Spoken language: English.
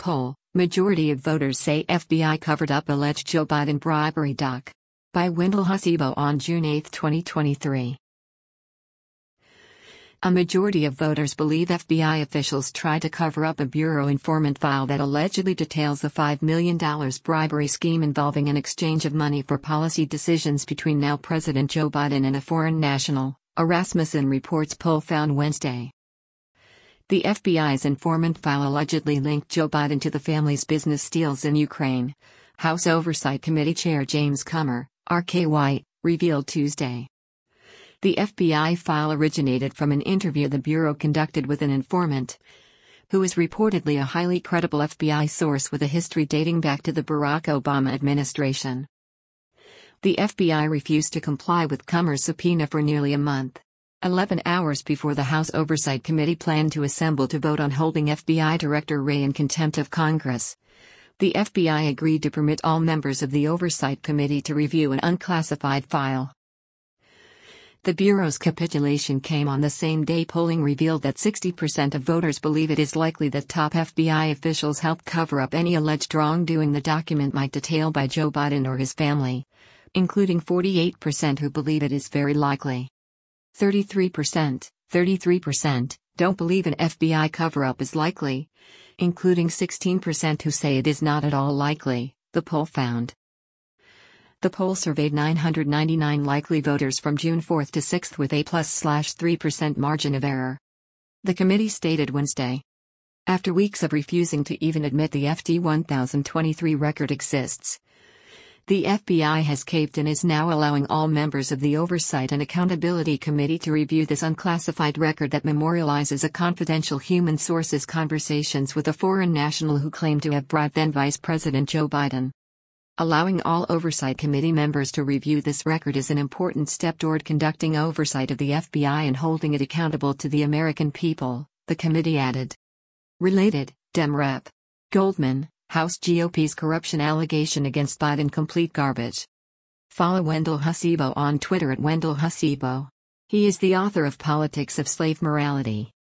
poll, majority of voters say FBI covered up alleged Joe Biden bribery. By Wendell Husibo on June 8, 2023. A majority of voters believe FBI officials tried to cover up a Bureau informant file that allegedly details the $5 million bribery scheme involving an exchange of money for policy decisions between now President Joe Biden and a foreign national, a Rasmussen Reports poll found Wednesday. The FBI's informant file allegedly linked Joe Biden to the family's business deals in Ukraine, House Oversight Committee Chair James Comer, RKY, revealed Tuesday. The FBI file originated from an interview the Bureau conducted with an informant, who is reportedly a highly credible FBI source with a history dating back to the Barack Obama administration. The FBI refused to comply with Comer's subpoena for nearly a month, 11 hours before the House Oversight Committee planned to assemble to vote on holding FBI Director Wray in contempt of Congress. The FBI agreed to permit all members of the Oversight Committee to review an unclassified file. The Bureau's capitulation came on the same day polling revealed that 60% of voters believe it is likely that top FBI officials helped cover up any alleged wrongdoing the document might detail by Joe Biden or his family, including 48% who believe it is very likely. 33% don't believe an FBI cover-up is likely, including 16% who say it is not at all likely, the poll found. The poll surveyed 999 likely voters from June 4 to 6 with a +/3% margin of error. The committee stated Wednesday. After weeks of refusing to even admit the FD 1023 record exists, the FBI has caved and is now allowing all members of the Oversight and Accountability Committee to review this unclassified record that memorializes a confidential human source's conversations with a foreign national who claimed to have bribed then Vice President Joe Biden. Allowing all Oversight Committee members to review this record is an important step toward conducting oversight of the FBI and holding it accountable to the American people, the committee added. Related, Dem Rep. Goldman, House GOP's corruption allegation against Biden complete garbage. Follow Wendell Husibo on Twitter at Wendell Husibo. He is the author of Politics of Slave Morality.